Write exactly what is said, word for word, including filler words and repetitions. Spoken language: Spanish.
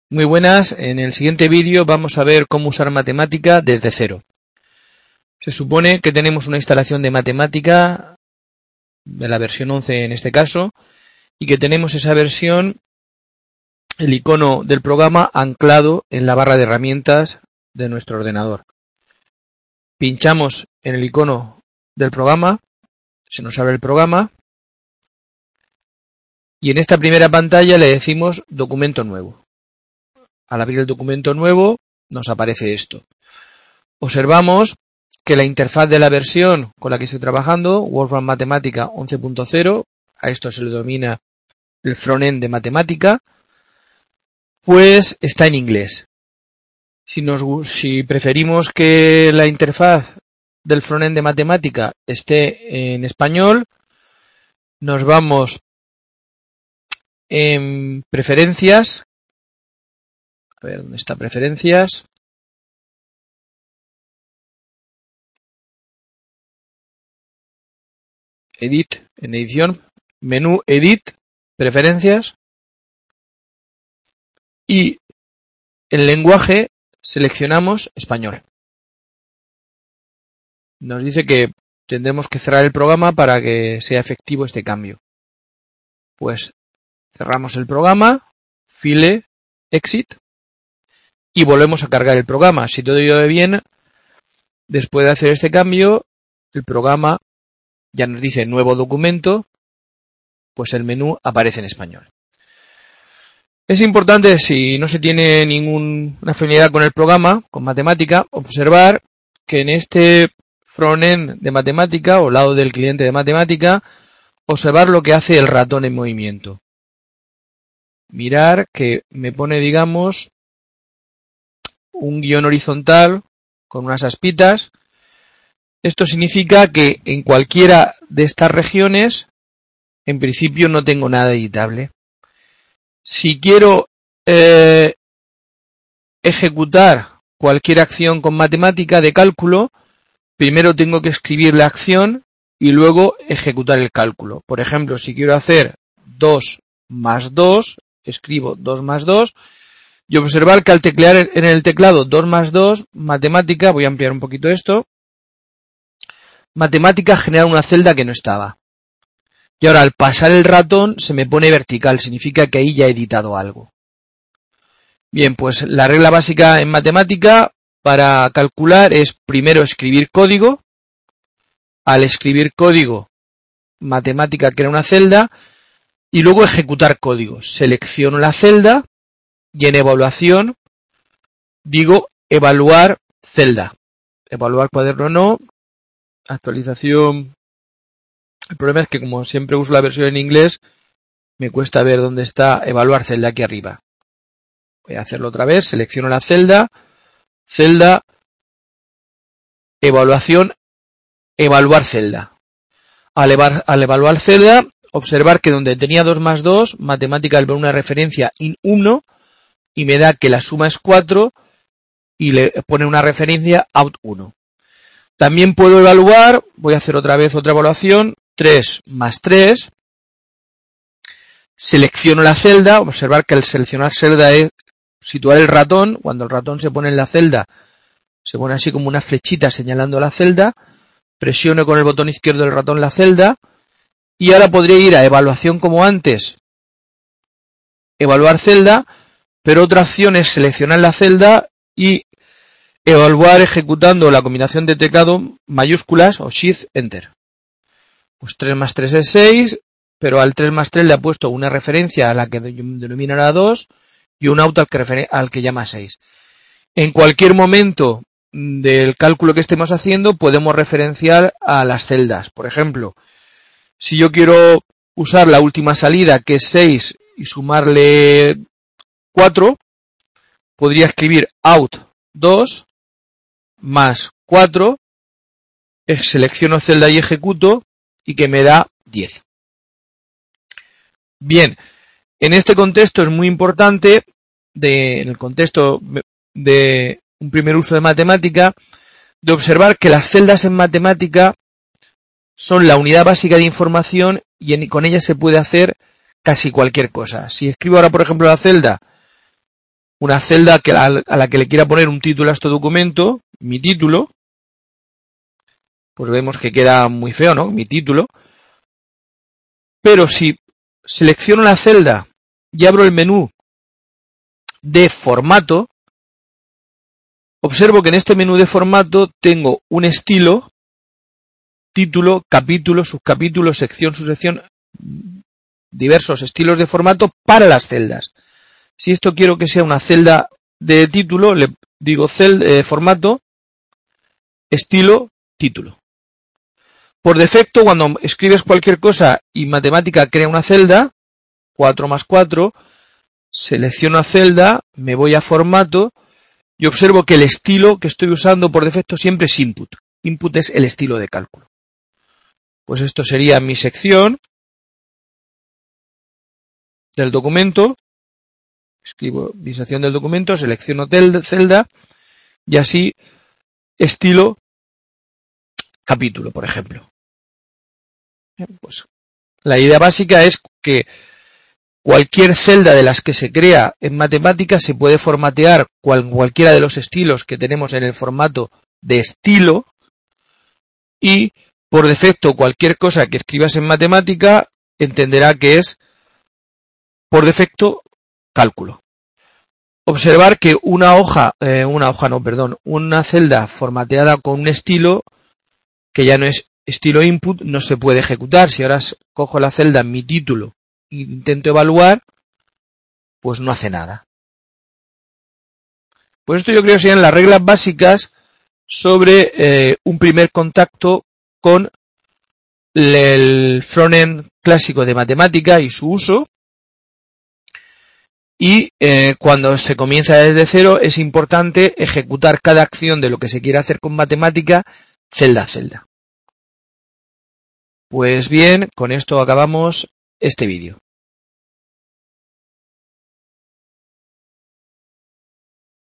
Muy buenas, en el siguiente vídeo vamos a ver cómo usar matemática desde cero. Se supone que tenemos una instalación de matemática, de la versión once en este caso, y que tenemos esa versión, el icono del programa anclado en la barra de herramientas de nuestro ordenador. Pinchamos en el icono del programa, se nos abre el programa, y en esta primera pantalla le decimos documento nuevo. Al abrir el documento nuevo nos aparece esto. Observamos que la interfaz de la versión con la que estoy trabajando, Wolfram Matemática once punto cero, a esto se le denomina el frontend de matemática, pues está en inglés. Si, nos, si preferimos que la interfaz del frontend de matemática esté en español, nos vamos en preferencias. A ver, ¿dónde está preferencias? Edit, en edición, menú Edit, preferencias. Y en lenguaje seleccionamos español. Nos dice que tendremos que cerrar el programa para que sea efectivo este cambio. Pues cerramos el programa, File, Exit. Y volvemos a cargar el programa. Si todo iba bien, después de hacer este cambio, el programa ya nos dice nuevo documento, pues el menú aparece en español. Es importante, si no se tiene ninguna afinidad con el programa, con matemática, observar que en este frontend de matemática, o lado del cliente de matemática, observar lo que hace el ratón en movimiento. Mirar que me pone, digamos, un guión horizontal con unas aspitas. Esto significa que en cualquiera de estas regiones, en principio no tengo nada editable. Si quiero eh, ejecutar cualquier acción con matemática de cálculo, primero tengo que escribir la acción y luego ejecutar el cálculo. Por ejemplo, si quiero hacer dos más dos, escribo dos más dos, y observar que al teclear en el teclado dos más dos, matemática, voy a ampliar un poquito esto, matemática genera una celda que no estaba. Y ahora al pasar el ratón se me pone vertical, significa que ahí ya he editado algo. Bien, pues la regla básica en matemática para calcular es primero escribir código. Al escribir código, matemática crea una celda y luego ejecutar código. Selecciono la celda y en evaluación digo evaluar celda. Evaluar cuaderno no. Actualización. El problema es que como siempre uso la versión en inglés, me cuesta ver dónde está evaluar celda aquí arriba. Voy a hacerlo otra vez. Selecciono la celda. Celda. Evaluación. Evaluar celda. Al, evar, al evaluar celda, observar que donde tenía dos más dos, matemática le pone una referencia in uno y me da que la suma es cuatro y le pone una referencia out uno. También puedo evaluar, voy a hacer otra vez otra evaluación, tres más tres. Selecciono la celda, observar que al seleccionar celda es situar el ratón. Cuando el ratón se pone en la celda, se pone así como una flechita señalando la celda. Presiono con el botón izquierdo del ratón la celda. Y ahora podría ir a evaluación como antes. Evaluar celda. Pero otra opción es seleccionar la celda y evaluar ejecutando la combinación de teclado mayúsculas o Shift Enter. Pues tres más tres es seis, pero al tres más tres le ha puesto una referencia a la que denominará dos y un out al que, al que llama seis. En cualquier momento del cálculo que estemos haciendo podemos referenciar a las celdas. Por ejemplo, si yo quiero usar la última salida que es seis y sumarle cuatro, podría escribir out dos más cuatro, selecciono celda y ejecuto y que me da diez. Bien, en este contexto es muy importante, de, en el contexto de un primer uso de matemática, de observar que las celdas en matemática son la unidad básica de información y en, con ellas se puede hacer casi cualquier cosa. Si escribo ahora, por ejemplo, la celda una celda que a, a la que le quiera poner un título a este documento, mi título, pues vemos que queda muy feo, ¿no? Mi título. Pero si selecciono la celda y abro el menú de formato, observo que en este menú de formato tengo un estilo, título, capítulo, subcapítulo, sección, subsección, diversos estilos de formato para las celdas. Si esto quiero que sea una celda de título, le digo celda, eh, formato, estilo, título. Por defecto, cuando escribes cualquier cosa y Matemática crea una celda, cuatro más cuatro, selecciono celda, me voy a formato y observo que el estilo que estoy usando por defecto siempre es input. Input es el estilo de cálculo. Pues esto sería mi sección del documento. Escribo visualización del documento, selecciono celda y así estilo capítulo, por ejemplo. Pues la idea básica es que cualquier celda de las que se crea en Matemática se puede formatear cual, cualquiera de los estilos que tenemos en el formato de estilo y por defecto cualquier cosa que escribas en Matemática entenderá que es por defecto cálculo. Observar que una hoja, eh, una hoja no, perdón, una celda formateada con un estilo que ya no es estilo input no se puede ejecutar. Si ahora cojo la celda en mi título e intento evaluar, pues no hace nada. Pues esto yo creo que serían las reglas básicas sobre eh, un primer contacto con el frontend clásico de Matemática y su uso. Y eh, cuando se comienza desde cero es importante ejecutar cada acción de lo que se quiere hacer con Matemática celda a celda. Pues bien, con esto acabamos este vídeo.